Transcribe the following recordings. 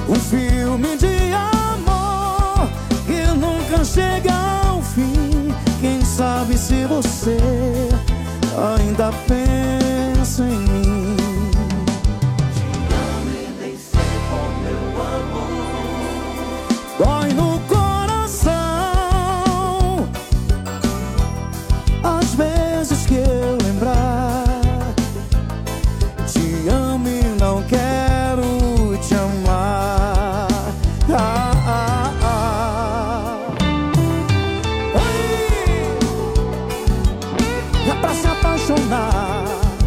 Um filme de amor que nunca chega ao fim. Quem sabe se você ainda pensa em mim. Te amo e nem sei como eu amo. Dói no coração às vezes que eu lembrar. Te amo e não quero te amar. É pra se apaixonar.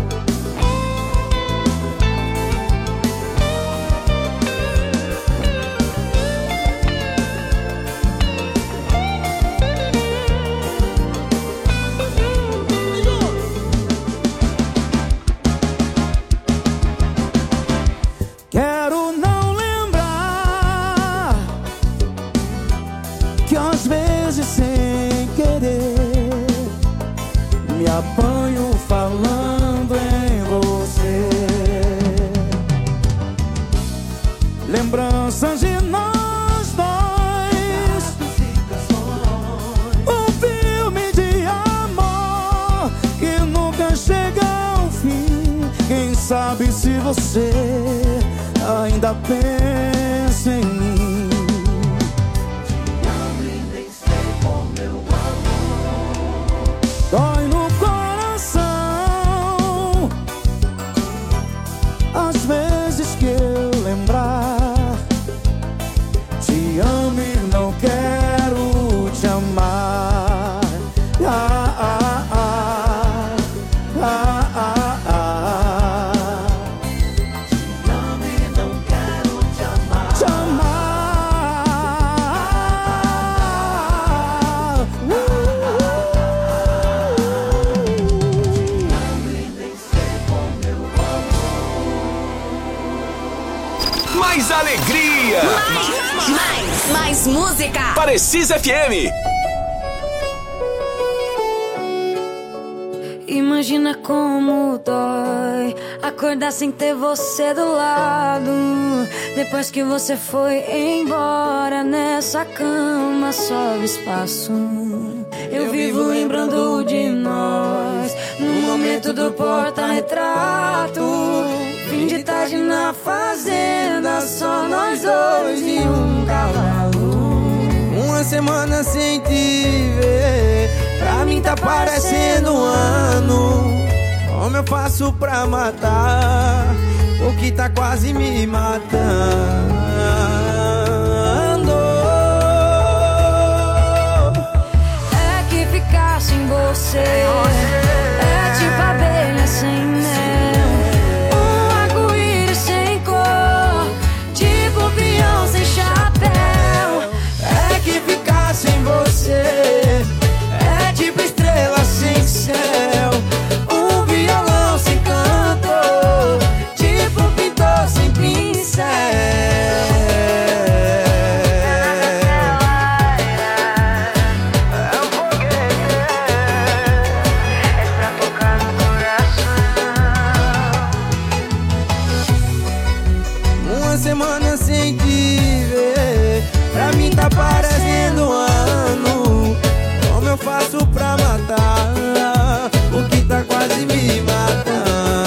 Quero não lembrar que às vezes sem querer me apanho falando em você. Lembranças de nós dois, um filme de amor que nunca chega ao fim. Quem sabe se você ainda pensa em mim. Te amo e nem sei como eu amo. Dói no coração às vezes que eu lembrar. Te amo e não quero te amar. Te amo e não quero te amar. Te amar. Amo e nem sei como eu amo. Mais alegria! Mais música. Precisa FM. Imagina como dói acordar sem ter você do lado. Depois que você foi embora, nessa cama sobe espaço. Eu vivo lembrando de nós no momento do porta-retrato. Fim de tarde na fazenda, só nós dois e um cavalo. Uma semana sem te ver, pra mim tá parecendo um ano. Como eu faço pra matar o que tá quase me matando? É que ficar sem você é tipo abelha sem mel, um arco-íris sem cor, tipo peão sem chapéu. É que ficar sem você é tipo estrela sem céu, um violão sem canto, tipo pintor sem pincel. É um foguete, é pra tocar no coração. Uma semana sem te ver, pra mim tá parecendo um ano. Como eu faço pra matar o que tá quase me matando?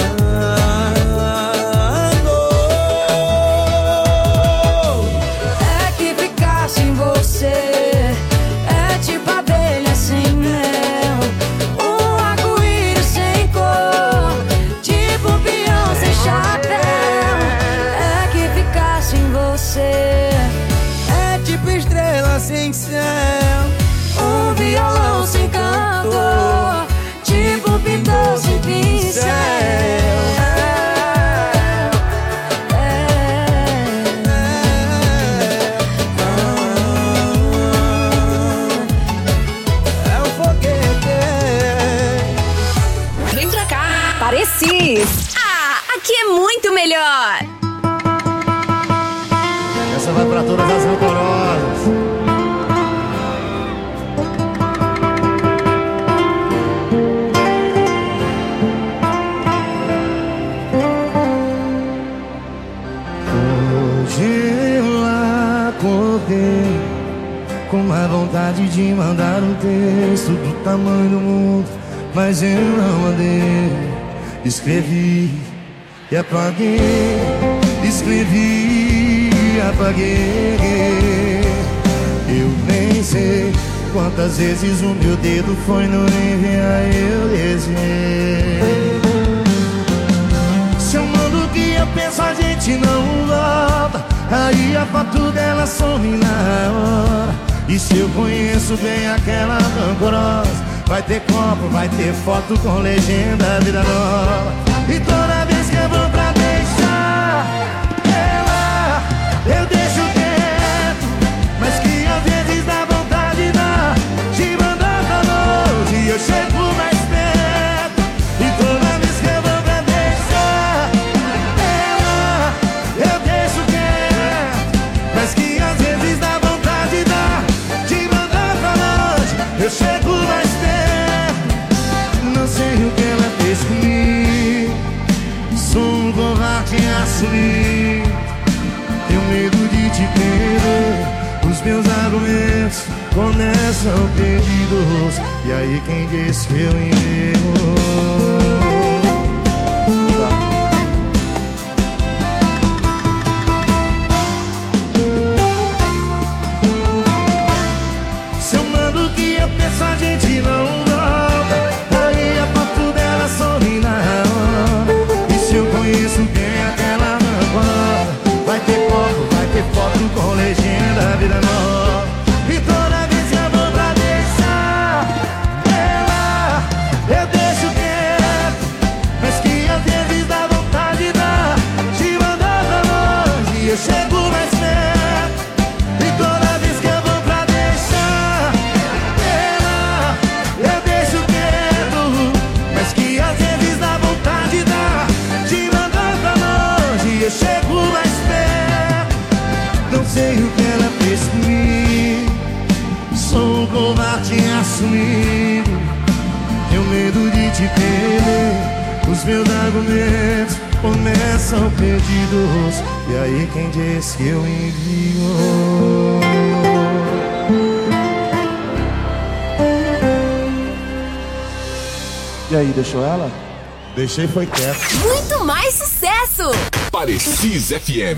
É que ficar sem você é tipo abelha sem mel, um arco-íris sem cor, tipo peão sem chapéu. É que ficar sem você É tipo estrela sem céu, um violão sem canto, tipo pintor sem pincel. é um foguete. Vem pra cá. Parecis. Ah, aqui é muito melhor. Essa vai pra todas as rancorosas. de acordei com uma vontade de mandar um texto do tamanho do mundo, mas eu não mandei. Escrevi e apaguei, escrevi e apaguei. Eu nem sei quantas vezes o meu dedo foi no enviar, eu desenhei. Se eu mando o que eu penso, a gente não volta. Aí a foto dela some na hora. E se eu conheço bem aquela rancorosa, vai ter copo, vai ter foto com legenda, vida nova. E toda vez que eu vou pra deixar ela, eu deixo quieto, mas que às vezes dá vontade de mandar pra longe e eu chego mais perto. E toda vez que eu vou pra deixar ela, eu deixo quieto, mas que às vezes dá vontade de mandar pra longe, eu chego mais perto. Não sei o que ela fez comigo, sou um covarde assumido. Tenho medo de te perder, os meus argumentos começam perdidos. E aí quem disse que eu enguerro? Se eu mando o que eu penso, a gente não volta. Aí a foto dela some na hora. E se eu conheço bem aquela rancorosa, vai ter copo, vai ter foto com legenda, vida nova. E toda vez que eu vou pra deixar ela, eu deixo quieto, mas que às vezes dá vontade de mandar pra longe e eu chego mais perto. E toda vez que eu vou pra deixar ela, eu deixo quieto, mas que às vezes dá vontade de mandar pra longe e eu chego mais perto. Não sei o que ela fez comigo, sou um covarde assumido. Tenho medo de te perder, os meus argumentos começam perdidos. E aí quem disse que eu envio? E aí, deixou ela? Deixei, foi quieto. Muito mais sucesso! Parecis FM.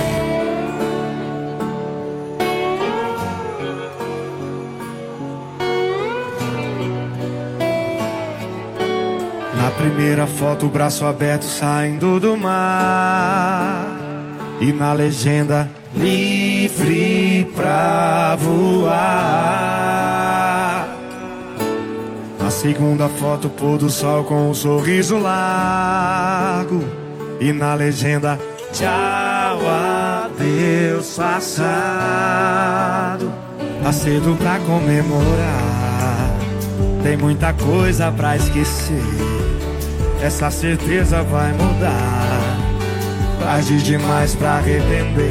Na primeira foto, o braço aberto saindo do mar. E na legenda, livre pra voar. Na segunda foto, pôr do sol com um sorriso largo. E na legenda, tchau, adeus passado. Tá cedo pra comemorar, tem muita coisa pra esquecer. Essa certeza vai mudar, tarde demais pra arrepender.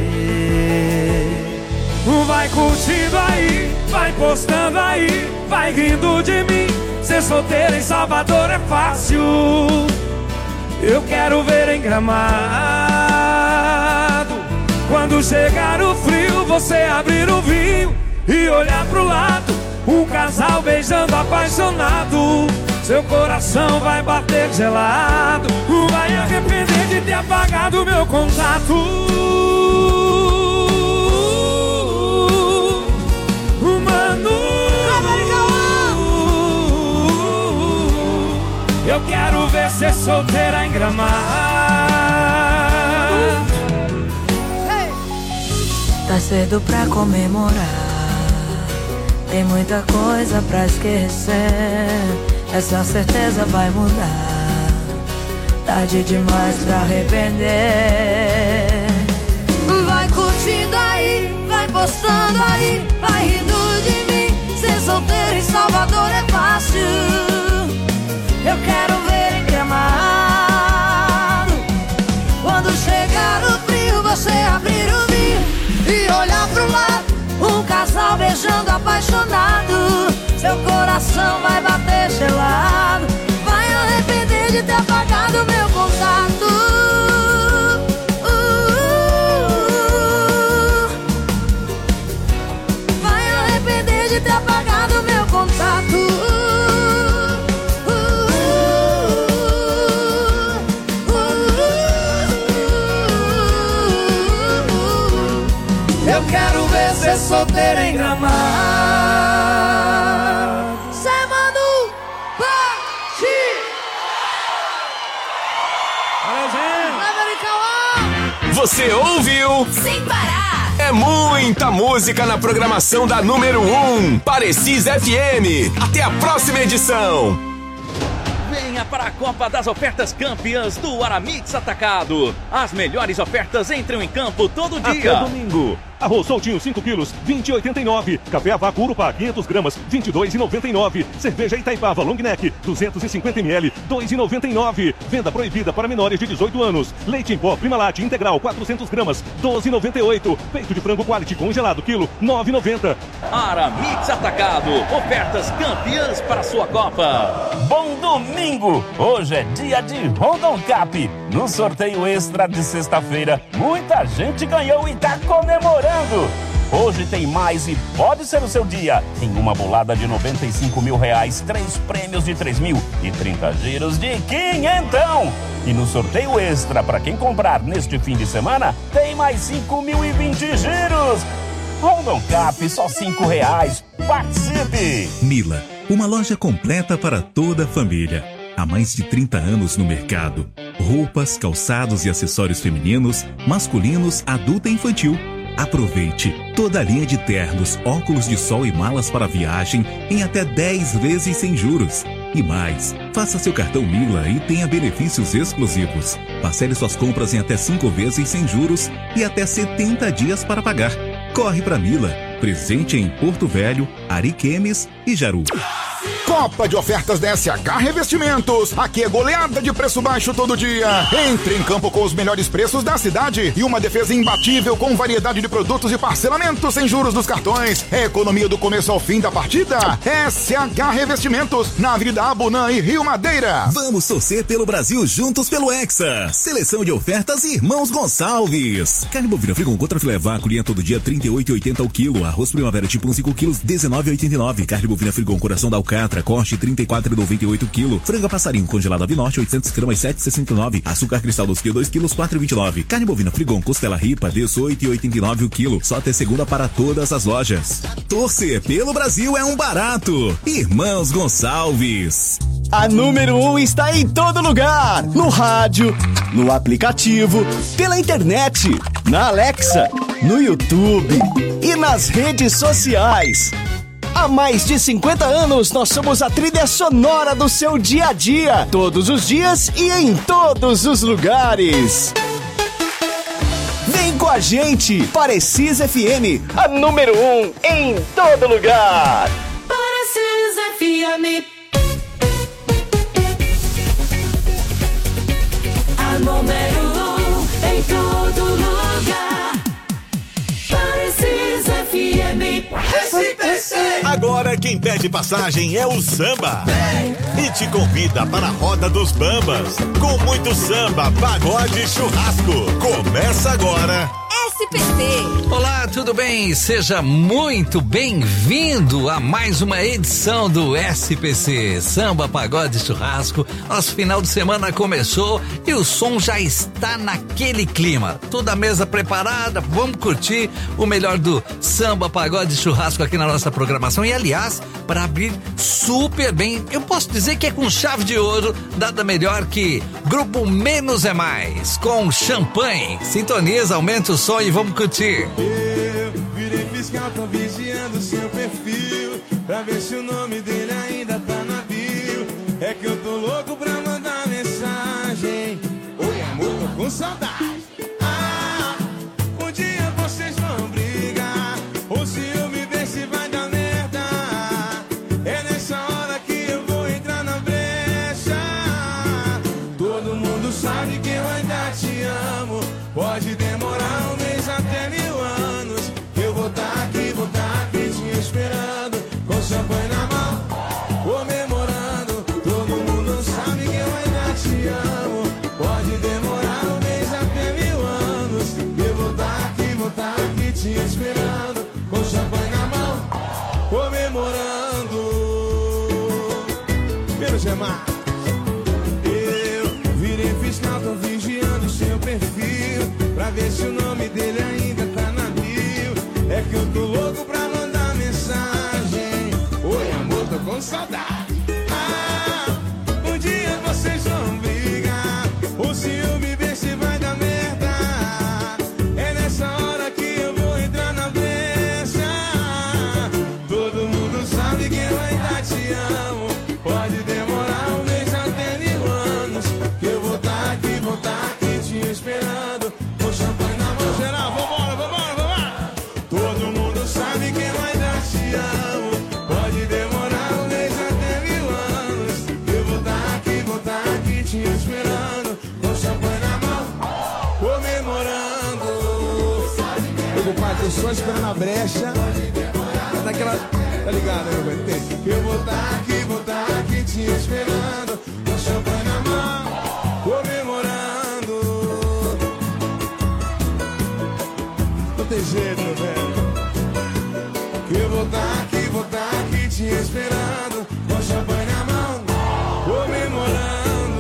Vai curtindo aí, vai postando aí, vai rindo de mim. Ser solteiro em Salvador é fácil, eu quero ver em Gramado. Quando chegar o frio, você abrir o vinho e olhar pro lado, um casal beijando apaixonado. Seu coração vai bater gelado, vai arrepender de ter apagado meu contato. Mano, eu quero ver ser solteira em Gramado. Tá cedo pra comemorar, tem muita coisa pra esquecer. Essa certeza vai mudar, tarde demais pra arrepender. Vai curtindo aí, vai postando aí, vai rindo de mim. Ser solteiro em Salvador é fácil, eu quero ver em Gramado. Quando chegar o frio, você abrir o vinho e olhar pro lado, um casal beijando apaixonado. Seu coração vai bater gelado, vai arrepender de ter apagado meu contato. Eu quero ver cê solteiro em Gramado. Manu Pati. Você ouviu? Sem parar. É muita música na programação da número 1, Parecis FM. Até a próxima edição. Venha para a Copa das Ofertas Campeãs do Aramix Atacado. As melhores ofertas entram em campo todo dia. Até domingo. Arroz soltinho 5 quilos, 20,89. Café Avaco Urupá 500 gramas, 22,99. Cerveja Itaipava Long Neck, 250 ml, 2,99. Venda proibida para menores de 18 anos. Leite em pó Primalate integral 400 gramas, 12,98. Peito de frango Quality congelado quilo, 9,90. Aramix Atacado. Ofertas campeãs para sua Copa. Bom domingo! Hoje é dia de Rondon Cap. No sorteio extra de sexta-feira, muita gente ganhou e tá comemorando. Hoje tem mais e pode ser o seu dia. Em uma bolada de R$95 mil, 3 prêmios de 3 mil e 30 giros de 500. E no sorteio extra, para quem comprar neste fim de semana, tem mais 5.020 giros. Rondon Cap, só R$5. Participe! Mila, uma loja completa para toda a família. Há mais de 30 anos no mercado. Roupas, calçados e acessórios femininos, masculinos, adulto e infantil. Aproveite toda a linha de ternos, óculos de sol e malas para viagem em até 10 vezes sem juros. E mais, faça seu cartão Mila e tenha benefícios exclusivos. Parcele suas compras em até 5 vezes sem juros e até 70 dias para pagar. Corre para Mila, presente em Porto Velho, Ariquemes e Jaru. Copa de ofertas da SH Revestimentos. Aqui é goleada de preço baixo todo dia. Entre em campo com os melhores preços da cidade e uma defesa imbatível com variedade de produtos e parcelamento sem juros dos cartões. É economia do começo ao fim da partida. SH Revestimentos, na Avenida Abunã e Rio Madeira. Vamos torcer pelo Brasil juntos pelo Hexa. Seleção de ofertas Irmãos Gonçalves. Carne bovina frigon contra filé vaco, linha todo dia 38,80 ao quilo. Arroz primavera tipo 5 quilos 19,89. Carne bovina frigon coração da Alcatra, corte 34,98 kg. Franga passarinho congelada Avinorte 800 gramas 7,69. Açúcar cristal 2 kg 2 quilos 4,29. Carne bovina frigon costela ripa 18,89 o quilo. Só até segunda para todas as lojas. Torcer pelo Brasil é um barato. Irmãos Gonçalves. A número 1 está em todo lugar. No rádio, no aplicativo, pela internet, na Alexa, no YouTube e nas redes sociais. Há mais de 50 anos, nós somos a trilha sonora do seu dia a dia. Todos os dias e em todos os lugares. Vem com a gente, Parecis FM, a número 1 em todo lugar. Parecis FM. A número 1 em todo lugar. Parecis FM. SPC. Agora quem pede passagem é o Samba. E te convida para a Roda dos Bambas. Com muito samba, pagode e churrasco. Começa agora. SPC. Olá, tudo bem? Seja muito bem-vindo a mais uma edição do SPC, Samba, Pagode e Churrasco. Nosso final de semana começou e o som já está naquele clima. Toda a mesa preparada, vamos curtir o melhor do Samba, Pagode e Churrasco aqui na nossa programação. E aliás, para abrir super bem, eu posso dizer que é com chave de ouro, nada melhor que Grupo Menos é Mais, com champanhe. Sintoniza, aumenta o som e vamos curtir. Eu virei fiscal, tô vigiando seu perfil, pra ver se o nome dele ainda tá na bio. É que eu tô louco pra mandar mensagem. Oi amor, tô com saudade. Ah, um dia vocês vão brigar, ou se eu me ver se vai dar merda. É nessa hora que eu vou entrar na brecha. Todo mundo sabe que eu ainda te amo. Pode demorar um mês até 1000 anos. Eu vou tá aqui te esperando, com champanhe na mão, comemorando. Todo mundo sabe que eu ainda te amo. Pode demorar um mês até 1000 anos. Eu vou tá aqui te esperando, com champanhe na mão, comemorando. Pelo Gemar. Eu virei fiscal, tô vigiando seu perfil, pra ver se o nome dele ainda tá na bio. esperando a brecha. Daquela, tá ligado, né, meu velho? Eu vou tá aqui te esperando, com champanhe na mão, comemorando. Não tem jeito, meu velho. Eu vou tá aqui te esperando, com champanhe na mão, comemorando.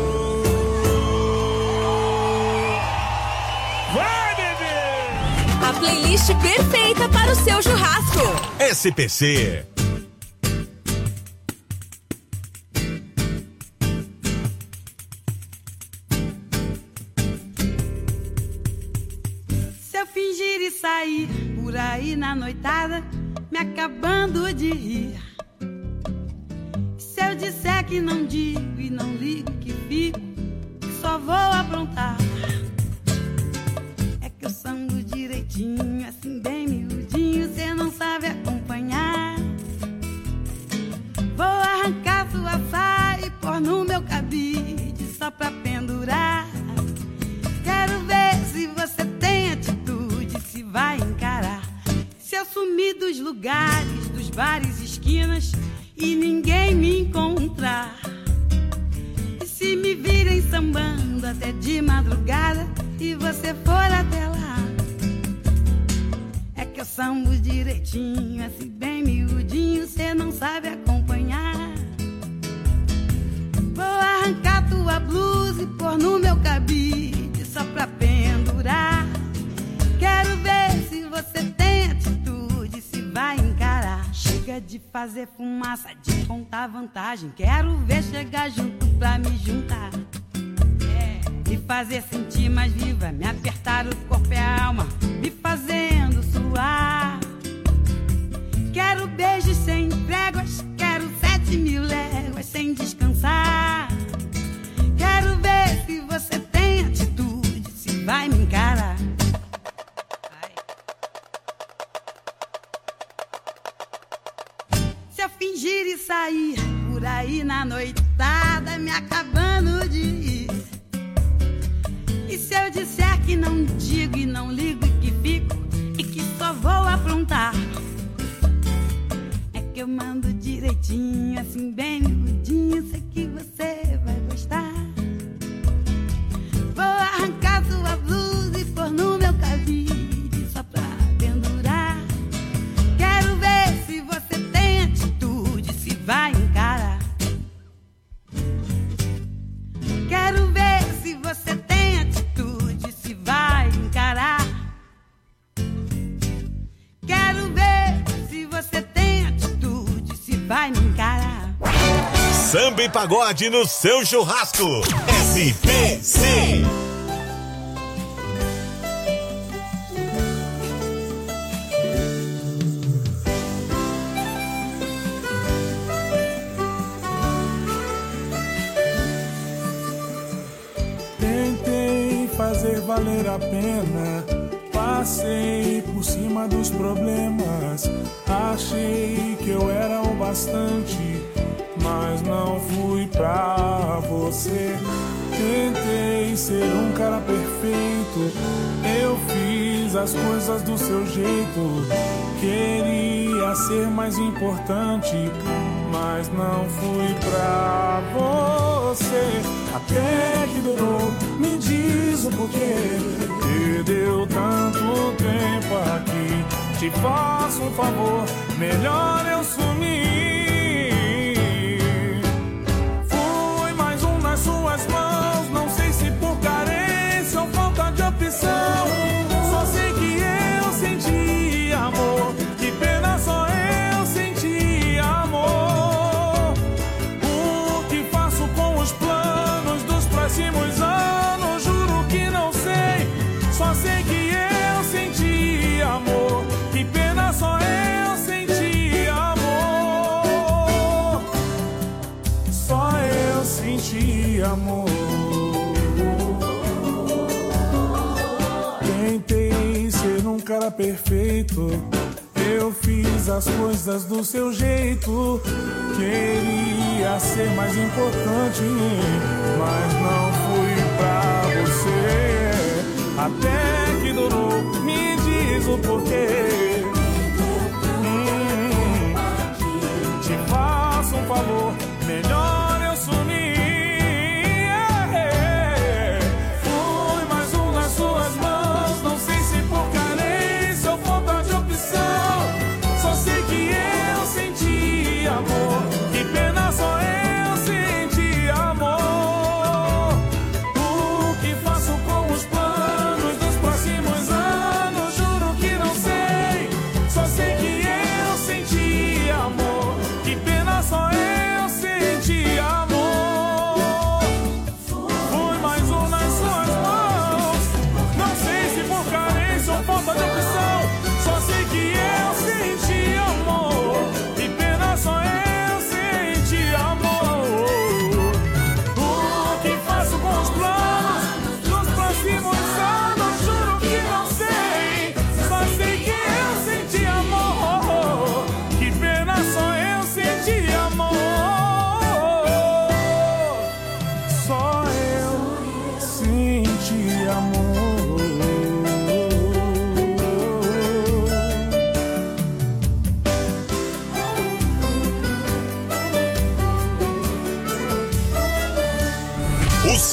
Vai, bebê! A playlist perfeita para o seu churrasco. SPC. Se eu fingir e sair por aí na noitada, me acabando de rir. Se eu disser que não digo e não ligo que fico, que só vou aprontar. É que eu sango direitinho, assim bem miudinho, cê não sabe acompanhar. Vou arrancar sua saia e pôr no meu cabide só pra pendurar. Quero ver se você tem atitude, se vai encarar. Se eu sumir dos lugares, dos bares, esquinas e ninguém me encontrar. E se me virem sambando até de madrugada e você for até lá. É que eu sambo direitinho, assim bem miudinho, cê não sabe acompanhar. Vou arrancar tua blusa e pôr no meu cabide só pra pendurar. Quero ver se você tem atitude, se vai encarar. Chega de fazer fumaça, de contar vantagem. Quero ver chegar junto pra me juntar. Me fazer sentir mais viva, me apertar o corpo e a alma, me fazendo suar. Quero beijos sem tréguas, quero 7.000 léguas sem descansar. Quero ver se você tem atitude, se vai me encarar. Se eu fingir e sair por aí na noitada, me acabando de ir. E se eu disser que não digo e não ligo e que fico e que só vou aprontar. É que eu mando direitinho, assim bem miudinho, sei que você vai gostar. Vou arrancar sua blusa e pôr no meu cabide só pra pendurar. Quero ver se você tem atitude, se vai encarar. Quero ver se você tem atitude, se vai encarar. Quero ver se você tem atitude, se vai me encarar. Samba e pagode no seu churrasco. SPC. Tentei fazer valer a pena, passei por cima dos problemas. Achei que eu era o bastante, mas não fui pra você. Tentei ser um cara perfeito, eu fiz as coisas do seu jeito. Queria ser mais importante, mas não fui pra você. Até que durou, me diz o porquê. Perdeu tanto tempo aqui. Te faço um favor, melhor eu sumir. Fui mais um nas suas mãos, não sei se por carência ou falta de opção. Só sei que eu senti amor, que pena só eu senti amor. O que faço com os planos dos próximos anos, juro que não sei. Só sei que eu senti amor, que pena só eu senti amor. Só eu senti amor. Tentei ser um cara perfeito, eu fiz as coisas do seu jeito. Queria ser mais importante, mas não fui pra você. Até que durou, me diz o porquê.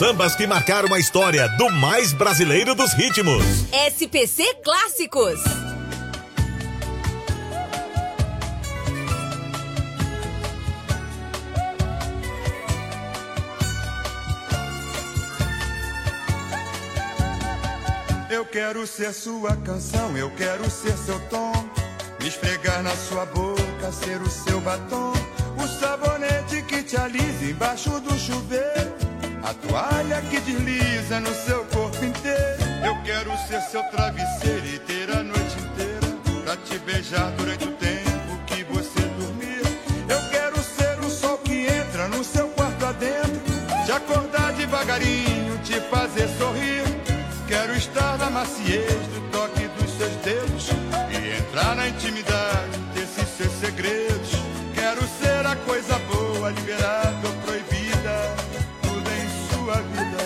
sambas que marcaram a história do mais brasileiro dos ritmos. SPC Clássicos. Eu quero ser sua canção, eu quero ser seu tom, me esfregar na sua boca, ser o seu batom, o sabonete que te alisa embaixo do chuveiro, a toalha que desliza no seu corpo inteiro. Eu quero ser seu travesseiro e ter a noite inteira pra te beijar durante o tempo que você dormir. Eu quero ser o sol que entra no seu quarto adentro, te acordar devagarinho, te fazer sorrir. Quero estar na maciez do toque dos seus dedos e entrar na intimidade desses seus segredos. Quero ser a coisa boa, liberada ou proibida, tudo em sua vida.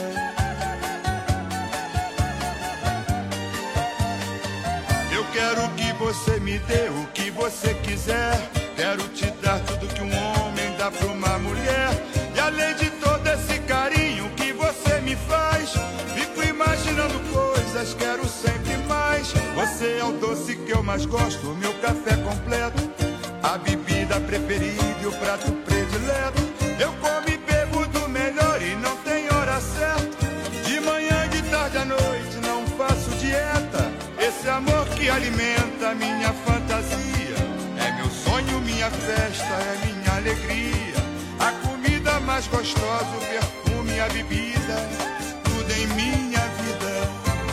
Eu quero que você me dê o que você quiser. Quero te dar tudo que um homem dá pra uma mulher. E além de todo esse carinho que você me faz, fico imaginando coisas, quero sempre mais. Você é o doce que eu mais gosto, o meu café completo, a bebida preferida e o prato predileto. Eu como e bebo do melhor e não tem hora certa, de manhã, de tarde, à noite, não faço dieta. Esse amor que alimenta minha fantasia é meu sonho, minha festa, é minha alegria. A comida mais gostosa, o perfume, a bebida, tudo em minha vida.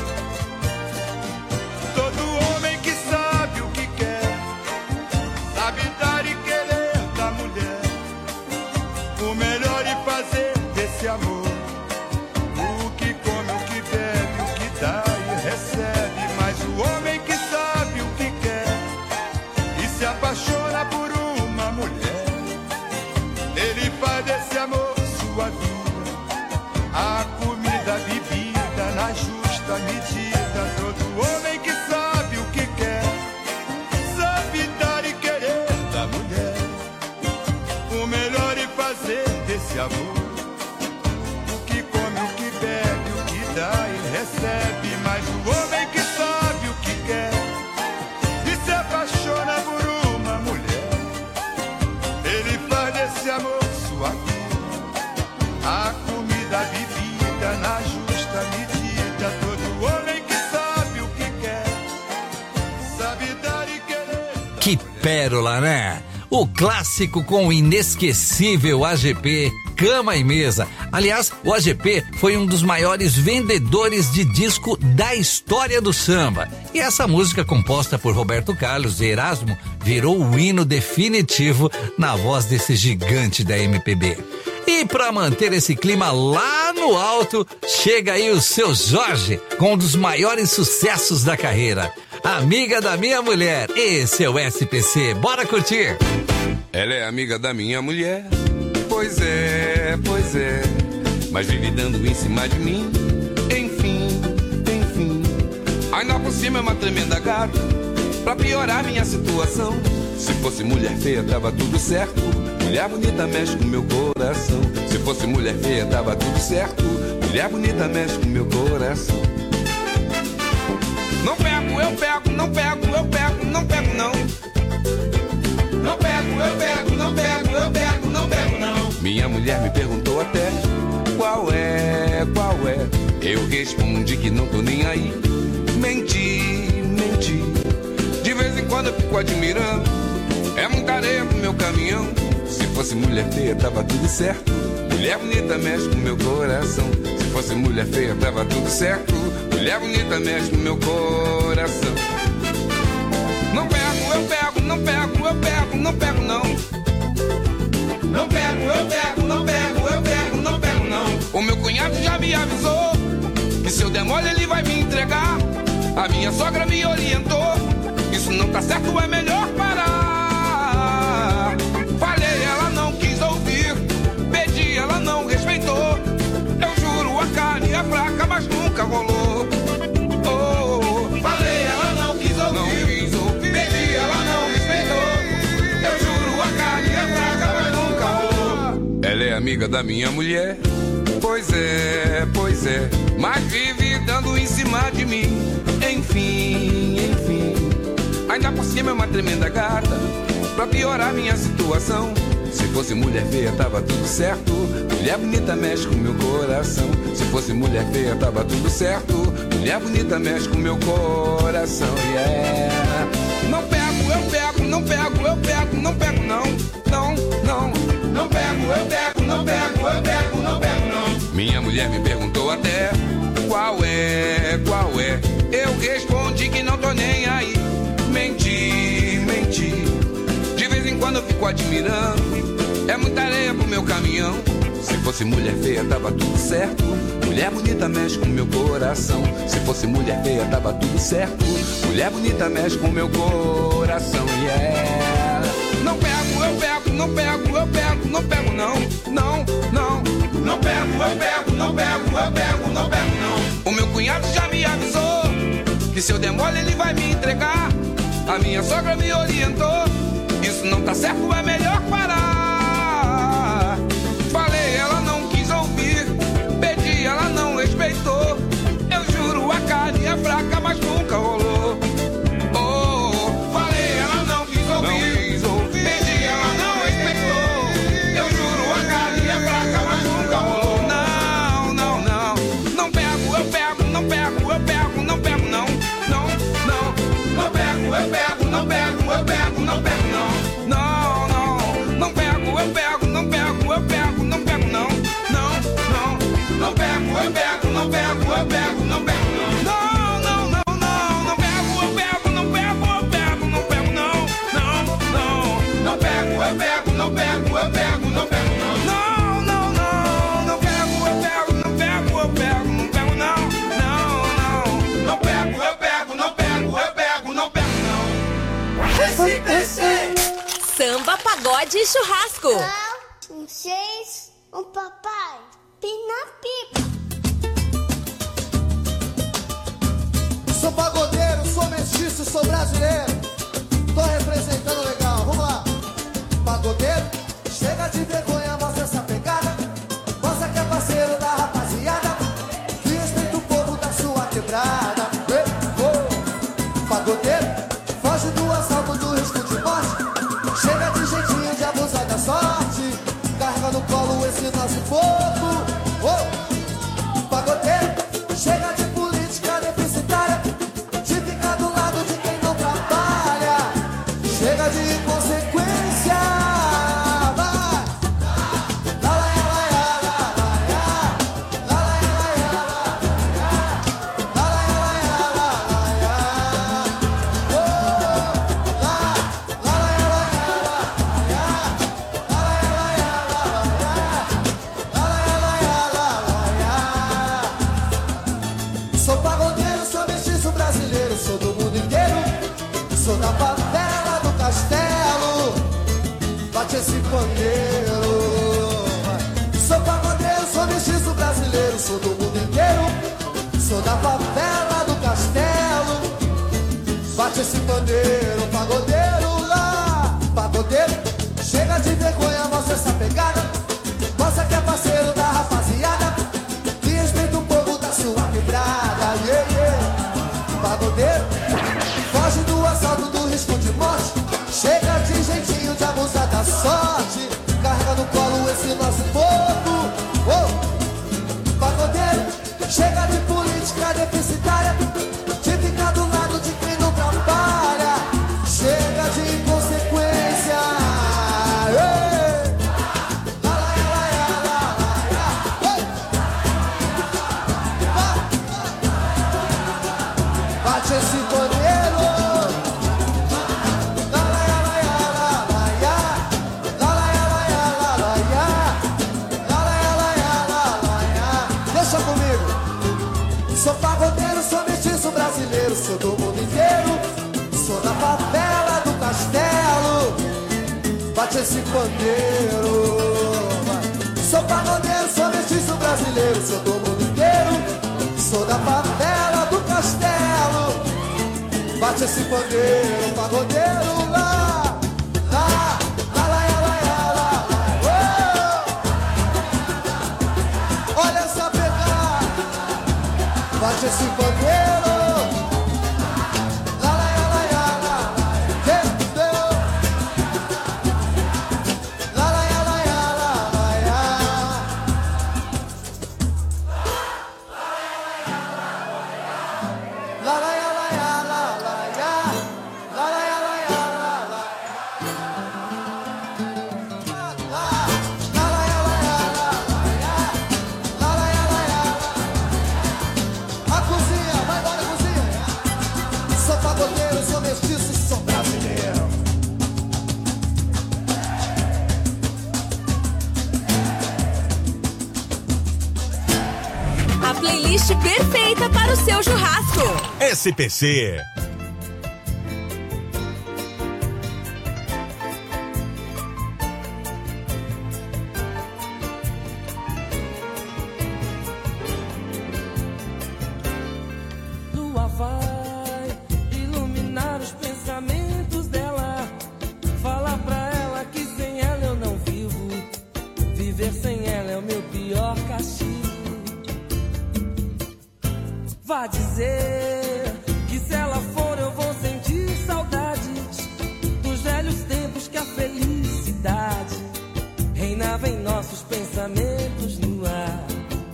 Todo homem que sabe o que quer, sabe dar e querer da mulher, o melhor e fazer desse amor, o que come, o que bebe, o que dá e recebe. Mas o homem que sabe o que quer e se apaixona por uma mulher, ele faz desse amor sua vida, a comida, a bebida na justa medida. Todo homem que sabe o que quer, sabe dar e querer da mulher, o melhor e fazer desse amor, o que come, o que bebe, o que dá e recebe. Mas o homem que sabe o que quer e se apaixona por uma mulher, ele faz desse amor sua vida, a comida, a bebida na justa medida. Todo homem que sabe o que quer, sabe dar e querer. Que pérola, né? O clássico com o inesquecível AGP, Cama e Mesa. Aliás, o AGP foi um dos maiores vendedores de disco da história do samba. E essa música, composta por Roberto Carlos e Erasmo, virou o hino definitivo na voz desse gigante da MPB. E para manter esse clima lá no alto, chega aí o Seu Jorge com um dos maiores sucessos da carreira, Amiga da Minha Mulher. Esse é o SPC, bora curtir. Ela é amiga da minha mulher, pois é, mas vive dando em cima de mim, enfim. Ainda por cima é uma tremenda gata, pra piorar minha situação. Se fosse mulher feia tava tudo certo, mulher bonita mexe com meu coração. Se fosse mulher feia tava tudo certo, mulher bonita mexe com meu coração. Não pego, eu pego, não pego, eu pego, não pego não. Não pego, eu pego, não pego, eu pego, não pego não. Minha mulher me perguntou até qual é. Eu respondi que não tô nem aí. Menti. De vez em quando eu fico admirando, é muita areia pro meu caminhão. Se fosse mulher feia tava tudo certo, mulher bonita mexe com meu coração. Se fosse mulher feia tava tudo certo, mulher bonita mexe com meu coração. Não pego, eu pego, não pego, eu pego, não pego não. Não pego, eu pego, não pego, eu pego, não pego não. O meu cunhado já me avisou que se eu der mole ele vai me entregar. A minha sogra me orientou, isso não tá certo, é melhor parar. Falei, ela não quis ouvir, pedi, ela não respeitou. Eu juro, a carne é fraca, mas nunca rolou. Falei, ela não quis ouvir, pedi, ela não respeitou. Eu juro, a carne é fraca, mas nunca rolou. Ela é amiga da minha mulher, Pois é, mas vive dando em cima de mim. Enfim, ainda por cima é uma tremenda gata, pra piorar minha situação. Se fosse mulher feia tava tudo certo, mulher bonita mexe com meu coração. Se fosse mulher feia tava tudo certo, mulher bonita mexe com meu coração. Yeah. Não pego, eu pego, não pego, eu pego, não pego não. Não pego, eu pego, não pego, eu pego, não pego não. Minha mulher me perguntou até qual é. Eu respondi que não tô nem aí. Menti. De vez em quando eu fico admirando, é muita areia pro meu caminhão. Se fosse mulher feia tava tudo certo, mulher bonita mexe com meu coração. Se fosse mulher feia tava tudo certo, mulher bonita mexe com meu coração. Yeah. Não pego, eu pego, não pego, eu pego, não pego não. Não pego, eu pego, não pego, eu pego, não pego não. O meu cunhado já me avisou que se eu der mole ele vai me entregar. A minha sogra me orientou, isso não tá certo, é melhor parar. Falei, ela não quis ouvir, pedi, ela não respeitou. Eu juro, a carne é fraca, mas nunca rolou. Falei, ela não quis ouvir, pedi, ela não respeitou. Eu juro, a carne é fraca, mas nunca rolou. Não pego, eu pego, não pego, eu pego, não pego não. Não pego, eu pego, não pego, eu pego, não pego não. Não pego, eu pego, não pego, eu pego, não pego não. Não pego, eu pego, não pego, eu pego, não pego não. Não pego, eu pego, não pego, eu pego, não pego não. Não pego, eu pego, não pego, eu pego, não pego não. Não pego, eu pego, não pego, eu pego, não pego não. Não pego, eu pego, não pego, eu pego, não pego não. SBC Samba, Pagode e Churrasco. 6, papai, pina pipa. Sou pagodeiro, sou mestiço, sou brasileiro. Tô representando legal, vamos lá. Pagodeiro, chega de vergonha, mostra essa pegada. Mostra que é parceiro da rapaziada, que respeita o povo da sua quebrada. Pagodeiro, foge do assalto, do risco de morte. Chega de jeitinho de abusar da sorte, carrega no colo esse nosso povo. Pagodeiro, chega de política deficitária, de ficar do lado de quem não trabalha. Chega de inconsequência. Vai! Sou pagodeiro, sou mestiço brasileiro, sou do mundo inteiro. Sou da favela do Castelo, bate esse pandeiro. Sou pagodeiro, sou mestiço brasileiro, sou do mundo inteiro. Sou da favela do Castelo, bate esse pandeiro. Pagodeiro lá, pagodeiro, chega de vergonha, mostra essa pegada. Mostra que é parceiro da rapaziada, que respeita o povo da sua quebrada. Pagodeiro, foge do assalto, do risco de morte. Chega de jeitinho de abusar da sorte, carrega no colo esse nosso povo. Pagodeiro, chega de política deficitária, de ficar do lado de quem não trabalha. Chega de inconsequência. Bate esse pandeiro. Deixa comigo. Sou pagodeiro, sou mestiço brasileiro, sou do mundo inteiro. Sou da favela do Castelo, bate esse pandeiro. Sou pagodeiro, sou mestiço brasileiro, sou do mundo inteiro. Sou da favela do Castelo, bate esse pandeiro. Pagodeiro lá, lá, lá, lá, lá, lá, lá, lá. Olha playlist perfeita para o seu churrasco. SPC. Lua vai iluminar os pensamentos dela. Fala pra ela que sem ela eu não vivo. Viver sem ela é o meu pior castigo. Vá dizer que se ela for eu vou sentir saudades dos velhos tempos que a felicidade reinava em nossos pensamentos no ar.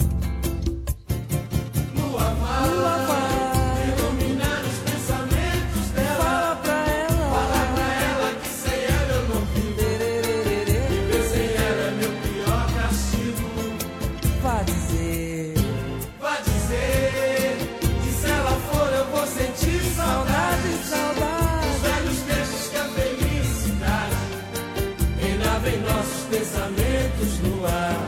Lua vai iluminar os pensamentos dela. Fala pra ela que sem ela eu não vivo. Viver sem ela é meu pior castigo. Vá dizer que se ela for eu vou sentir saudade. Os velhos tempos que a felicidade reinava em nossos pensamentos no ar.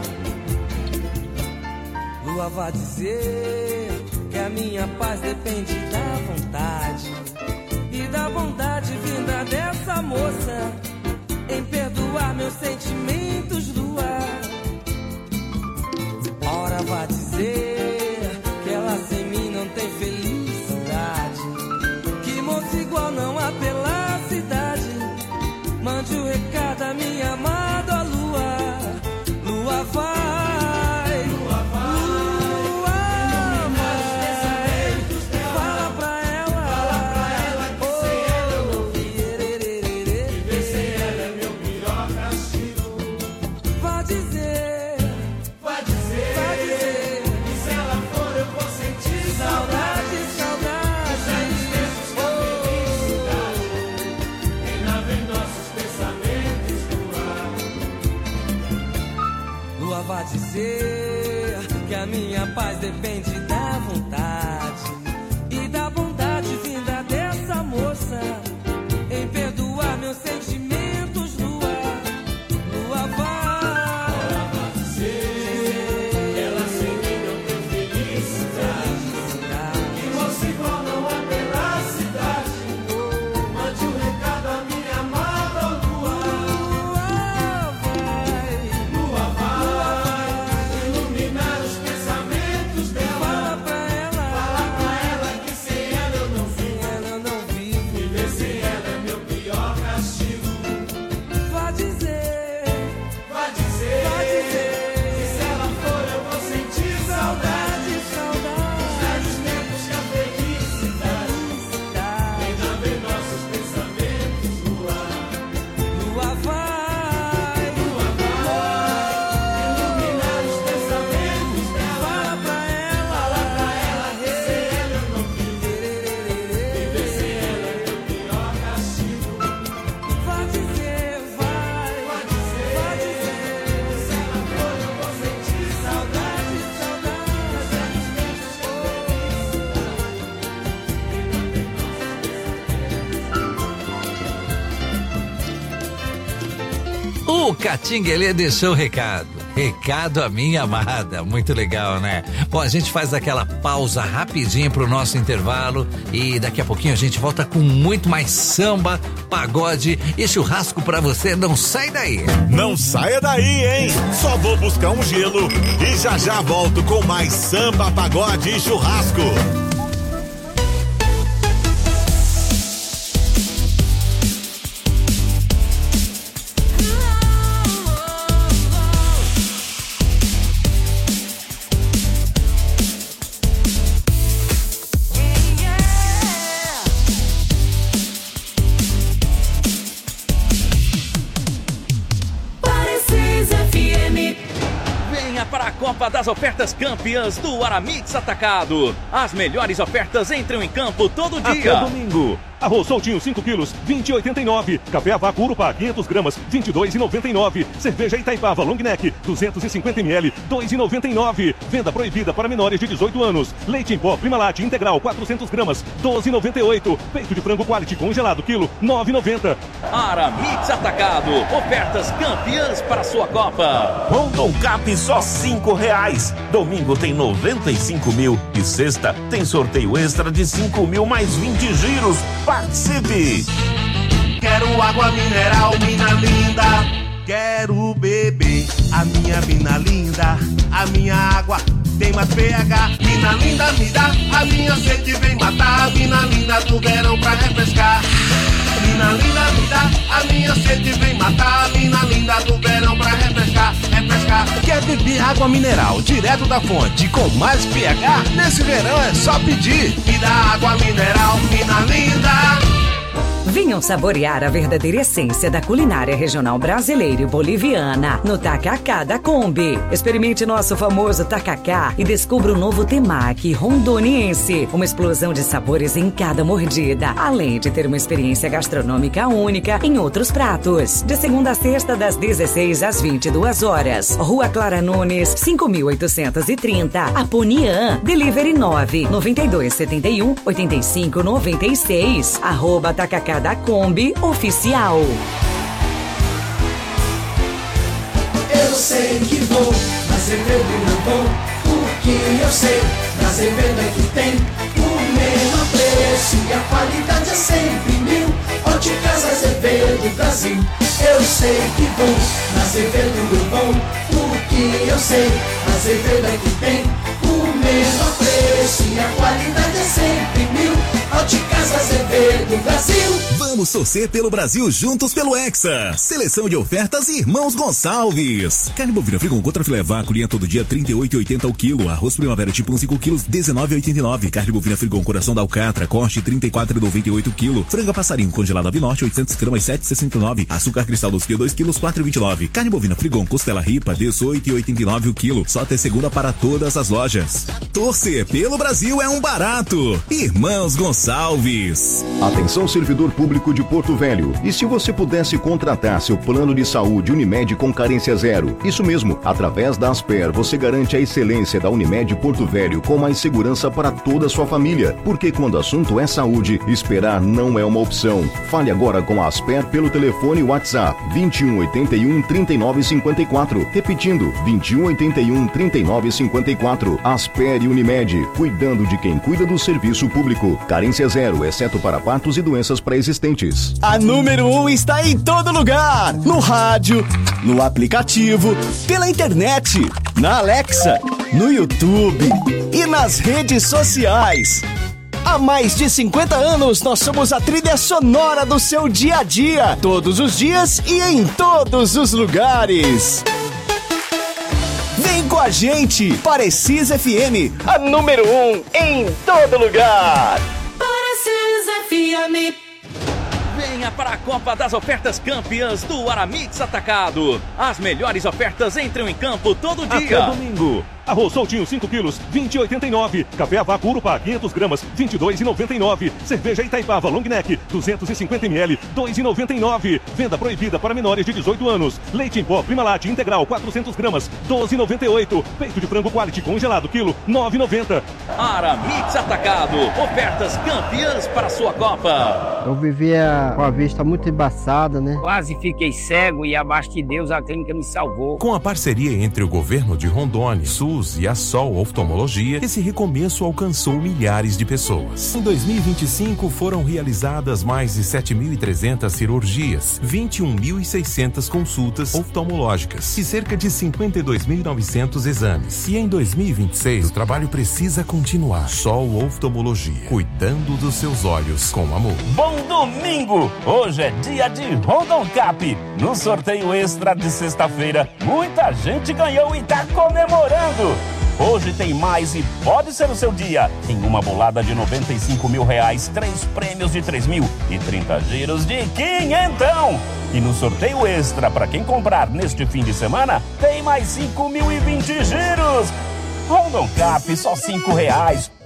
Lua vai dizer que a minha paz depende da vontade e da bondade vinda dessa moça em perdoar meus sentimentos do ar. Ora vai dizer que ela sem mim não tem felicidade, que moço igual não há pela cidade. Mande o recado a minha amada lua. Lua vai, lua vai, fala pra ela que sem ela eu não vivo. Viver sem ela é meu pior castigo. Vá dizer que se ela for eu vou sentir saudade. Os velhos tempos que a felicidade reinava em nossos pensamentos no ar. Lua vai dizer que a minha paz depende da vontade e da bondade vinda dessa moça em perdoar meus sentimentos no ar. Lua vai dizer que ela sem mim não tem felicidade, que moço igual não há pela cidade. Mande um recado a minha amada lua. Lua vai iluminar os pensamentos dela. Fala pra ela que sem ela eu não vivo. Viver sem ela é meu pior castigo. Vá dizer que se ela for eu vou sentir saudade. Os velhos tempos que a felicidade reinava em nossos pensamentos no ar. Lua vai iluminar os pensamentos dela. Fala pra ela que sem ela eu não vivo. Viver sem ela é meu pior castigo. Vá dizer que se ela for eu vou sentir saudade. Os velhos tempos que a O Catinguelê deixou o recado. Recado à minha amada. Muito legal, né? Bom, a gente faz aquela pausa rapidinho pro nosso intervalo e daqui a pouquinho a gente volta com muito mais samba, pagode e churrasco pra você. Não sai daí. Não saia daí, hein? Só vou buscar um gelo e já volto com mais samba, pagode e churrasco. Para a Copa das Ofertas Campeãs do Aramix Atacado. As melhores ofertas entram em campo todo dia. Até domingo. Arroz soltinho 5 quilos, 20,89. Café Avá Curupá, 500 gramas, 22,99. Cerveja Itaipava Long Neck, 250 ml, 2,99. Venda proibida para menores de 18 anos. Leite em pó Primalate integral, 400 gramas, 12,98. Peito de frango quality congelado, quilo, 9,90. Aramix Atacado, ofertas campeãs para sua Copa. Rondon Cap só R$5. Domingo tem 95 mil e sexta tem sorteio extra de 5 mil mais 20 giros. Participe! Quero água mineral, mina linda. Quero beber a minha mina linda. A minha água tem mais pH. Mina linda, me dá. A minha sede vem matar. Mina linda do verão pra refrescar. Mina linda, me dá. A minha sede vem matar. Mina linda do verão pra refrescar. Refrescar. Quer beber água mineral direto da fonte com mais pH? Nesse verão é só pedir. Me dá água mineral, mina linda. Venham saborear a verdadeira essência da culinária regional brasileira e boliviana no Tacacá da Kombi. Experimente nosso famoso tacacá e descubra o novo temaki rondoniense. Uma explosão de sabores em cada mordida, além de ter uma experiência gastronômica única em outros pratos. De segunda a sexta, das 16 às 22 horas. Rua Clara Nunes, 5.830, Aponian. Delivery 99271-8596. @Tacacá da Kombi Oficial. Eu sei que vou, na Azevedo não vou, porque eu sei, na Azevedo é que tem o menor preço e a qualidade é sempre mil. Óticas Azevedo Brasil. Eu sei que vou, na Azevedo não vou, porque eu sei, na Azevedo é que tem o menor preço e a qualidade é sempre mil. Óticas Azevedo Brasil. Vamos torcer pelo Brasil juntos pelo Hexa. Seleção de ofertas Irmãos Gonçalves. Carne bovina Frigon contra filé vácuo, linha todo dia 38,80 o quilo. Arroz primavera tipo 1 5 quilos 19,89. Carne bovina Frigon coração da alcatra corte 34,98 o quilo. Franga passarinho congelada Avinorte 800 gramas 7,69. Açúcar cristal 2 quilos 4,29. Carne bovina Frigon costela ripa 18,89 o quilo. Só até segunda para todas as lojas. Torcer pelo Brasil é um barato. Irmãos Gonçalves. Atenção, servidor público de Porto Velho. E se você pudesse contratar seu plano de saúde Unimed com carência zero? Isso mesmo, através da Asper você garante a excelência da Unimed Porto Velho com mais segurança para toda a sua família. Porque quando o assunto é saúde, esperar não é uma opção. Fale agora com a Asper pelo telefone WhatsApp 2181 3954. Repetindo, 2181 3954. Asper e Unimed, cuidando de quem cuida do serviço público. Carência zero, exceto para partos e doenças pré-existentes. A número 1 está em todo lugar. No rádio, no aplicativo, pela internet, na Alexa, no YouTube e nas redes sociais. Há mais de 50 anos, nós somos a trilha sonora do seu dia a dia. Todos os dias e em todos os lugares. Vem com a gente, Parecis FM, a número 1 em todo lugar. Parecis FM. Venha para a Copa das Ofertas Campeãs do Aramix Atacado. As melhores ofertas entram em campo todo dia. Até domingo. Arroz soltinho 5 quilos, 20,89. Café Avá Curupá, 500 gramas, 22,99. Cerveja Itaipava Long Neck, 250 ml, 2,99. Venda proibida para menores de 18 anos. Leite em pó Primalate integral, 400 gramas, 12,98. Peito de frango quality congelado, quilo, 9,90. Aramix Atacado, ofertas campeãs para sua Copa. Eu vivia com a vista muito embaçada, né? Quase fiquei cego e abaixo de Deus a clínica me salvou. Com a parceria entre o governo de Rondônia, SUS e a Sol Oftalmologia, esse recomeço alcançou milhares de pessoas. Em 2025 foram realizadas mais de 7.300 cirurgias, 21.600 consultas oftalmológicas e cerca de 52.900 exames. E em 2026 o trabalho precisa continuar. Sol Oftalmologia, cuidando dos seus olhos com amor. Bom domingo! Hoje é dia de Rondon Cap. No sorteio extra de sexta-feira, muita gente ganhou e tá comemorando. Hoje tem mais e pode ser o seu dia. Tem uma bolada de 95 mil reais, 3 prêmios de 3 mil e 30 giros de 500. E no sorteio extra, para quem comprar neste fim de semana, tem mais 5.020 giros. Rondon Cap, só R$5.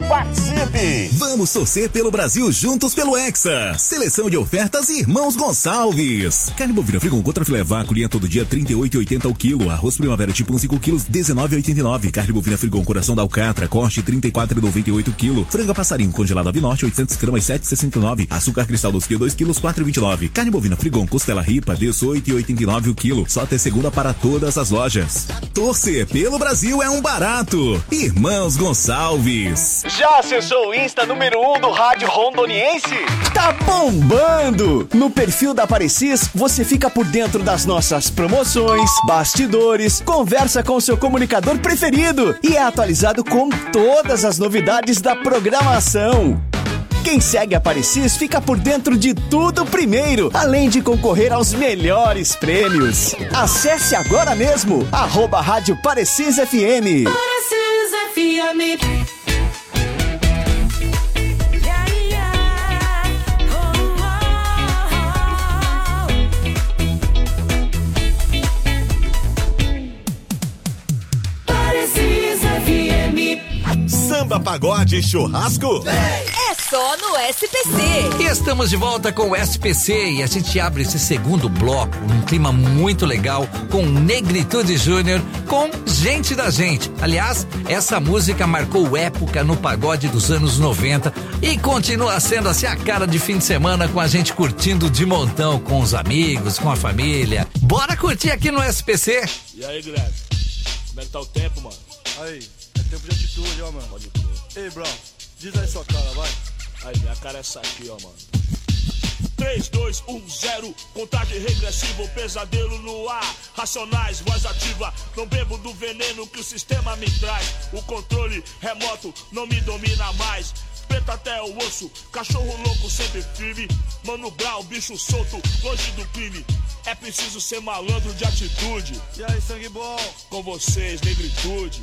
Participe! Vamos torcer pelo Brasil juntos pelo Hexa. Seleção de ofertas Irmãos Gonçalves. Carne bovina Frigon contra filé vácuo, linha todo dia, R$ 38,80 o quilo. Arroz primavera tipo 1, 5 quilos, R$ 19,89. Carne bovina Frigon coração da Alcatra, corte, R$ 34,98 o quilo. Franga passarinho congelado Ave Norte, 800 gramas, R$ 7,69. Açúcar cristal 2 kg, 2 quilos, R$ 4,29. Carne bovina Frigon costela ripa, R$ 18,89 o quilo. Só até segunda para todas as lojas. Torcer pelo Brasil é um barato. Irmãos Gonçalves. Já acessou o Insta número 1 do rádio rondoniense? Tá bombando! No perfil da Parecis, você fica por dentro das nossas promoções, bastidores, conversa com seu comunicador preferido e é atualizado com todas as novidades da programação. Quem segue a Parecis fica por dentro de tudo primeiro, além de concorrer aos melhores prêmios. Acesse agora mesmo, @Rádio Parecis FM. Parecis FM. Samba, pagode, churrasco? É só no SPC. E estamos de volta com o SPC e a gente abre esse segundo bloco num clima muito legal com Negritude Júnior, com Gente da Gente. Aliás, essa música marcou época no pagode dos anos 90 e continua sendo assim a cara de fim de semana com a gente curtindo de montão com os amigos, com a família. Bora curtir aqui no SPC. E aí, Guilherme? Como é que tá o tempo, mano? Aí, é tempo de atitude, ó, mano. Pode crer. Ei, bro, diz aí sua cara, vai. Aí, minha cara é essa aqui, ó, mano. 3, 2, 1, 0, contagem regressiva, o pesadelo no ar. Racionais, voz ativa, não bebo do veneno que o sistema me traz. O controle remoto não me domina mais. Preto até o osso, cachorro louco sempre firme. Mano Brown, bicho solto, longe do crime. É preciso ser malandro de atitude. E aí, sangue bom? Com vocês, Negritude.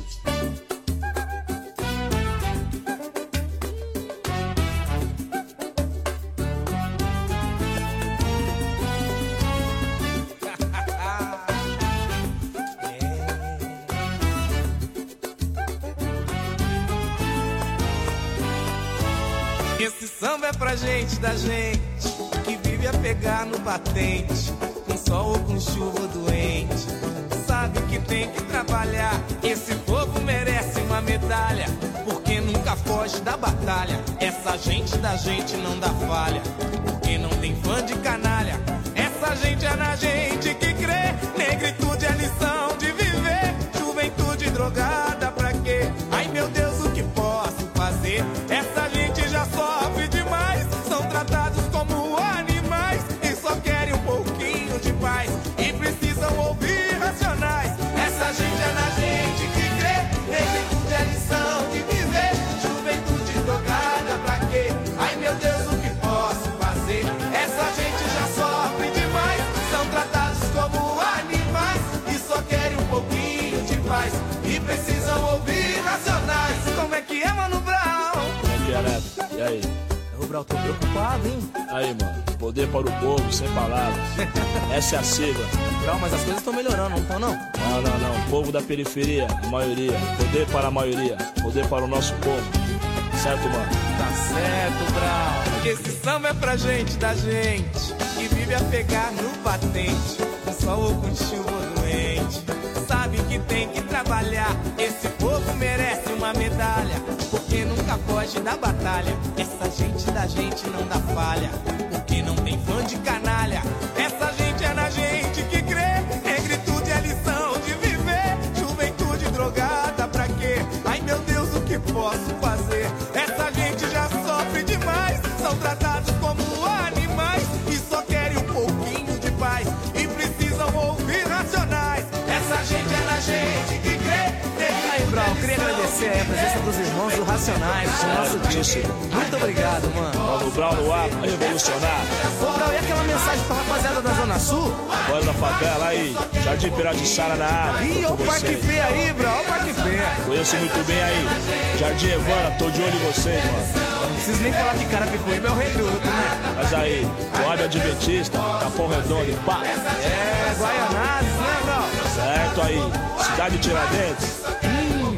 Esse samba é pra gente da gente que vive a pegar no batente, com sol ou com chuva doente. Sabe que tem que trabalhar. Esse povo merece uma medalha, porque nunca foge da batalha. Essa gente da gente não dá falha, porque não tem fã de canalha. Essa gente é na gente que crê. Negritude é lição de viver. Juventude drogada pra quê? Ai meu Deus, o que posso fazer? Essa gente já sofre demais. São tratados como animais e só querem um pouquinho de paz e precisam ouvir racionais. Essa gente é na gente que crê. Negritude é lição de viver. Juventude drogada pra quê? Ai meu Deus, o que posso fazer? Essa gente já sofre demais. São tratados como animais e só querem um pouquinho de paz e precisam ouvir racionais. Como é que é, Mano Brown? Como é que é, né? E aí? Ô, Brown, tô preocupado, hein? Aí, mano, poder para o povo, sem palavras. Essa é a sigla. Brown, mas as coisas estão melhorando, não estão, não? Não. Povo da periferia, a maioria. Poder para a maioria. Poder para o nosso povo. Certo, mano? Tá certo, Brown. Esse samba é pra gente da gente que vive a pegar no batente, com sol ou com chuva doente. Sabe que tem que trabalhar. Esse povo merece uma medalha, porque nunca foge da batalha. Essa gente da gente não dá falha, porque não tem fã de canalha. Essa gente é na gente que crê. Negritude é lição de viver. Juventude drogada pra quê? Ai meu Deus, o que posso fazer? Essa gente já sofre demais. São tratados como animais e só querem um pouquinho de paz e precisam ouvir racionais. Essa gente é na gente que crê. Aí, Brown, queria agradecer aí a presença dos irmãos do Racionais, do nosso disco. Muito obrigado, mano. Mano Brown no ar, pra revolucionar. Ô, Brown, e aquela mensagem pra rapaziada da Zona Sul? Bora da favela aí, Jardim Piratiçara na área. Ih, olha o Parque P aí, Brown, olha o Parque P. Conheço muito bem aí. Jardim Evana, tô de olho em vocês, mano. Não preciso nem falar que Carapicuíba é o rei do outro, né? Mas aí, Guarda Adventista, Capão Redondo e pá. É, Guaianazes, né, Brown? Certo aí, Cidade Tiradentes.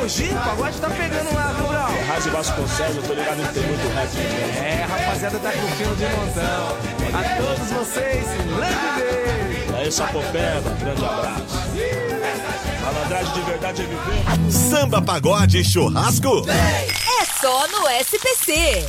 Mogi, o pagode tá pegando lá, Cabral. Ferraz e Vasconcelos, eu tô ligado que tem muito rap. É, rapaziada, tá curtindo de montão. A todos vocês, lembre-se. É isso, Sapopeba, grande abraço. Malandragem de verdade é viver. Samba, pagode e churrasco? É só no SPC.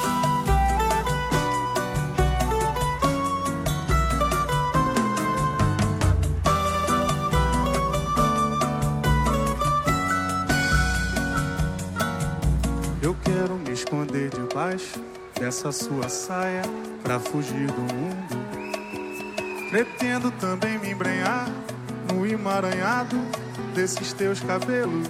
Eu quero me esconder debaixo dessa sua saia pra fugir do mundo. Pretendo também me embrenhar no emaranhado desses teus cabelos.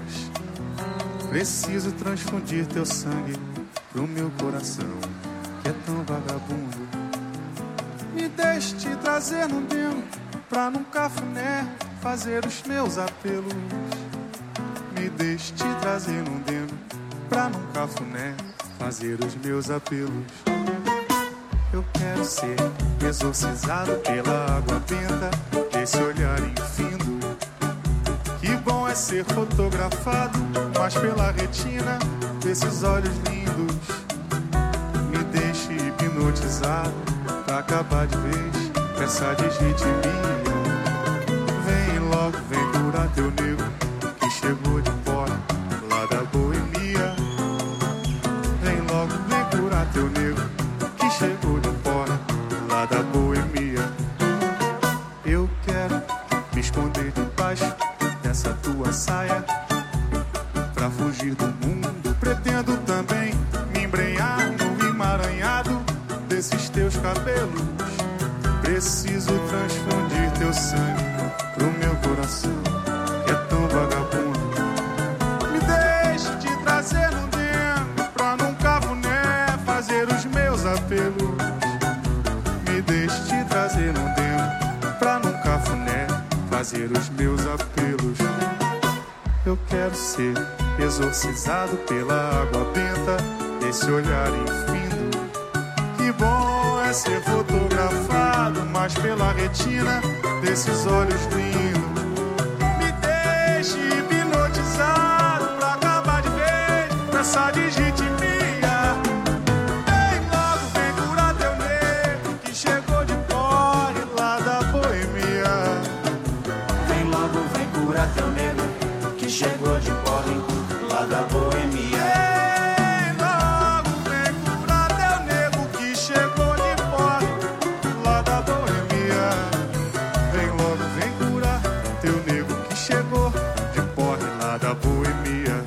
Preciso transfundir teu sangue pro meu coração, que é tão vagabundo. Me deixe te trazer no demo pra num cafuné fazer os meus apelos. Me deixe te trazer no demo pra num cafuné fazer os meus apelos. Eu quero ser exorcizado pela água benta desse olhar infindo. Que bom é ser fotografado, mas pela retina desses olhos lindos. Me deixe hipnotizado pra acabar de vez com essa digitimia. Vem logo, vem curar teu nego que chegou de fora lá da boemia. Vem logo, vem curar teu nego que chegou de fora lá da boemia. Eu quero me esconder debaixo dessa tua saia pra fugir do mundo. Pretendo também me embrenhar no emaranhado desses teus cabelos. Preciso transfundir teu sangue pro meu coração, que é tão vagabundo. Me deixe te trazer no dentro pra num cafuné fazer os meus apelos. Me deixe te trazer no dentro pra num cafuné fazer os meus apelos. Eu quero ser exorcizado pela água benta desse olhar infindo. Que bom é ser fotografado, mas pela retina desses olhos lindos. Me deixe hipnotizado pra acabar de vez com essa digitimia. Vem logo, vem curar teu nego que chegou de porre lá da boemia. Vem logo, vem curar teu nego que chegou de porre lá da boemia. Vem logo, vem curar teu nego que chegou de porre lá da boemia. Vem logo, vem curar teu nego que chegou de porre lá da boemia.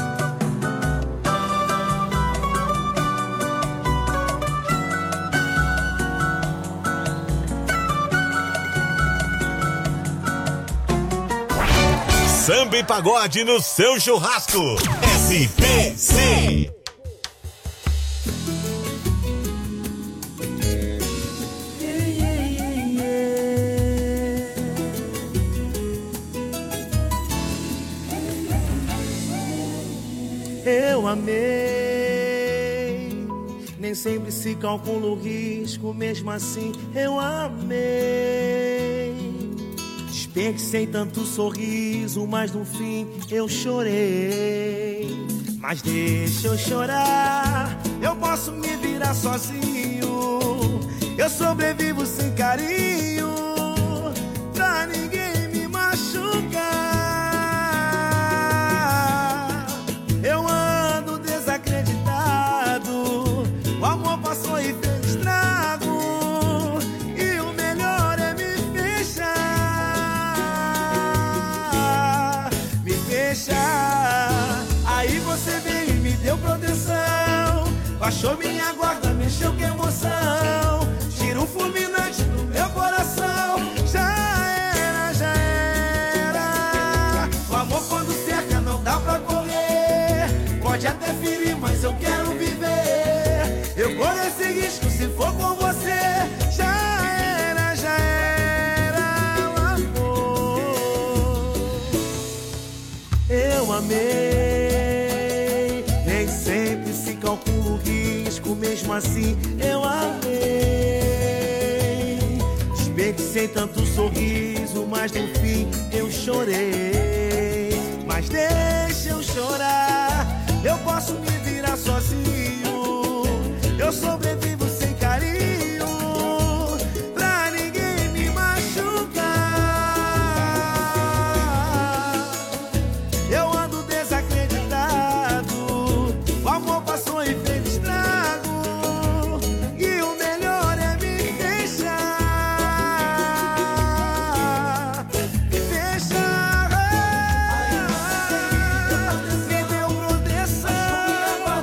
Samba e pagode no seu churrasco. SPC. Eu amei, nem sempre se calcula o risco, mesmo assim eu amei. Desperdicei tanto sorriso, mas no fim eu chorei. Mas deixa eu chorar, eu posso me virar sozinho. Eu sobrevivo sem carinho, pra ninguém me machucar. Eu ando desacreditado, o amor passou e fez estrago. E o melhor é me fechar. Me fechar. Aí você veio e me deu proteção, baixou minha guarda, mexeu com emoção. Tira um fulminante do meu coração. Já era. O amor quando cerca não dá pra correr. Pode até ferir, mas eu quero viver. Eu corro esse risco se for com você. Já era o amor. Eu amei, nem sempre se calcula o risco, mesmo assim eu amei. Desperdicei tanto sorriso, mas no fim eu chorei. mas deixa eu chorar. Eu posso me virar sozinho, eu sobrevivo sem carinho, pra ninguém me machucar. Eu ando desacreditado, o amor passou e fez estrago, e o melhor é me deixar. Me deixar. Me deu proteção,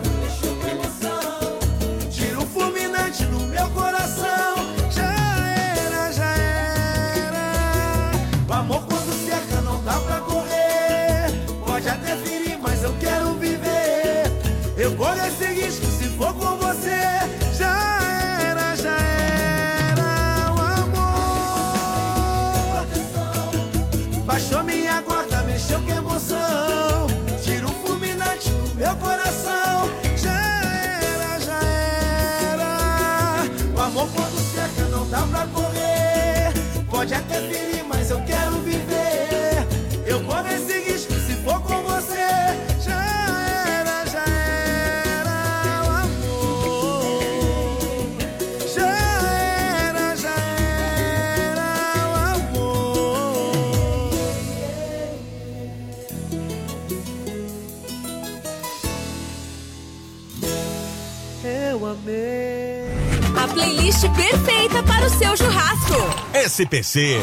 tira o fulminante no meu coração. Já era, já era. O amor quando cerca não dá pra correr, pode até ferir, mas eu quero viver. Eu corro esse risco se for com você. Já era, já era. O amor baixou minha guarda, mexeu com emoção, tira o fulminante no meu coração. Já era, já era. O amor quando cerca não dá pra correr, pode até ferir, mas eu quero viver. Eu corro esse risco se for com você. Já era, já era. O amor já era, já era. O amor. Eu amei. A playlist perfeita para o seu churrasco. SPC.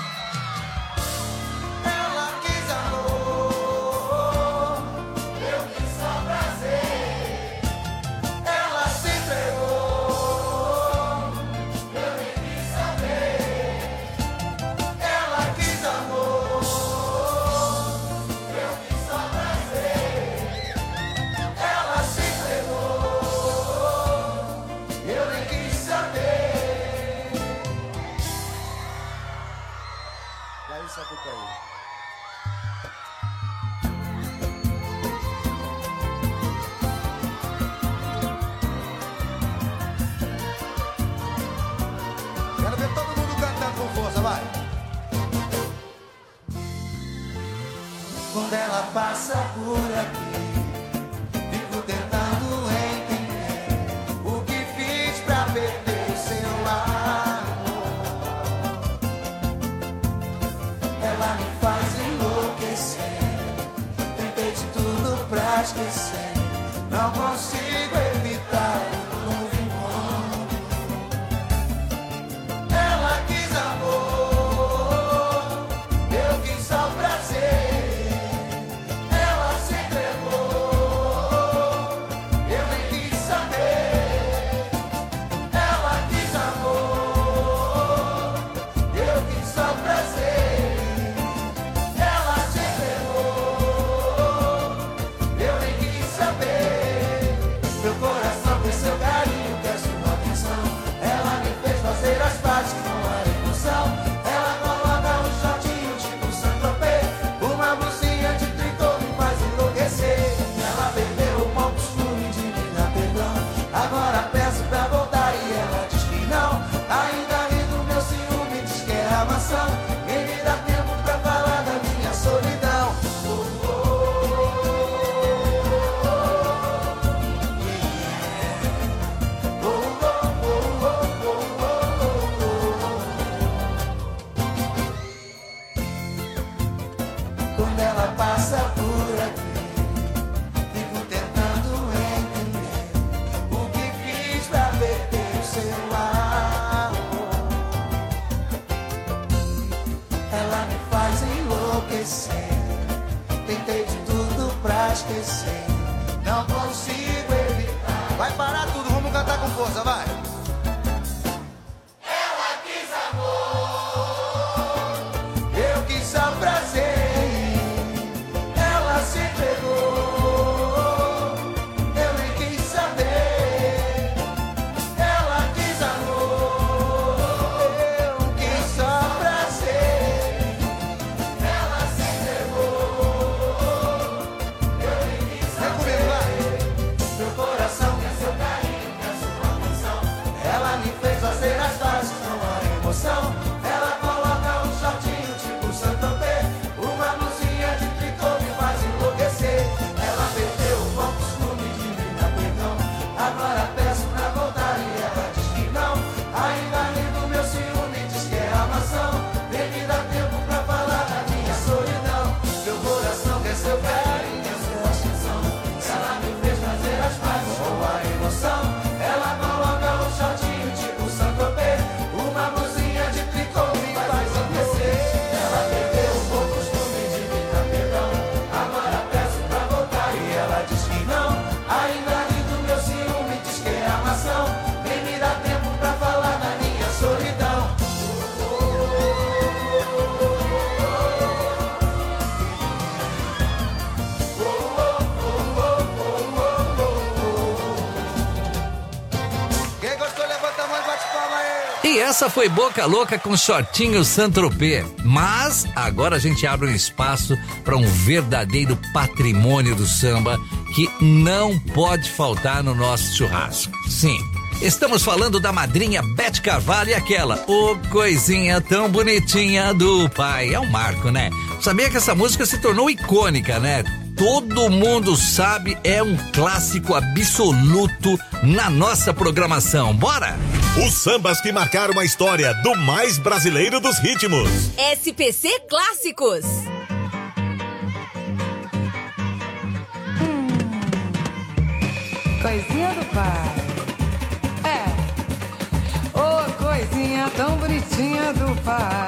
Ela quis amor, eu quis só prazer. Ela se entregou, eu nem quis saber. Ela quis amor, eu quis só prazer. Ela se entregou, eu nem quis saber. E aí, Sapucaí? Quero ver todo mundo cantando com força, vai. Quando ela passa por aqui, fico tentando entender o que fiz pra perder o seu amor. Ela me faz enlouquecer, tentei de tudo pra esquecer, não consigo evitar o novo encontro. Ela quis amor, eu quis só prazer. Ela se entregou, eu nem quis saber. Ela quis amor, eu quis só prazer. Ela se entregou, eu nem quis saber. Meu coração tem seu carinho, quer sua atenção. Ela me fez fazer as pazes com a emoção. Ela coloca um shortinho tipo Saint-Tropez, uma blusinha de tricô me faz enlouquecer. Ela bebeu o mau costume de me dar perdão, agora peço pra voltar e ela diz que não. Ainda ri do meu ciúme, diz que é a maçã. Quem me dá tempo pra falar da minha solidão. Quando ela passa por aqui, fico tentando entender o que fiz pra perder o seu amor. Ela me faz enlouquecer, tentei de tudo pra esquecer, não consigo evitar. Vai parar tudo, vamos cantar com força, vai. Ela quis amor, eu quis só prazer. Ela se entregou, eu nem quis saber. Ela quis amor, eu quis só prazer. Ela se entregou, eu nem quis saber. Meu coração quer seu carinho, quer sua atenção. essa foi Boca Louca com Shortinho Saint-Tropez. Mas agora a gente abre um espaço para um verdadeiro patrimônio do samba que não pode faltar no nosso churrasco. Sim, estamos falando da madrinha Beth Carvalho e aquela Ô coisinha tão bonitinha do pai. É um marco, né? Sabia que essa música se tornou icônica, né? Todo mundo sabe, é um clássico absoluto na nossa programação. Bora? Os sambas que marcaram a história do mais brasileiro dos ritmos. SPC Clássicos. Coisinha do pai. Ô coisinha tão bonitinha do pai.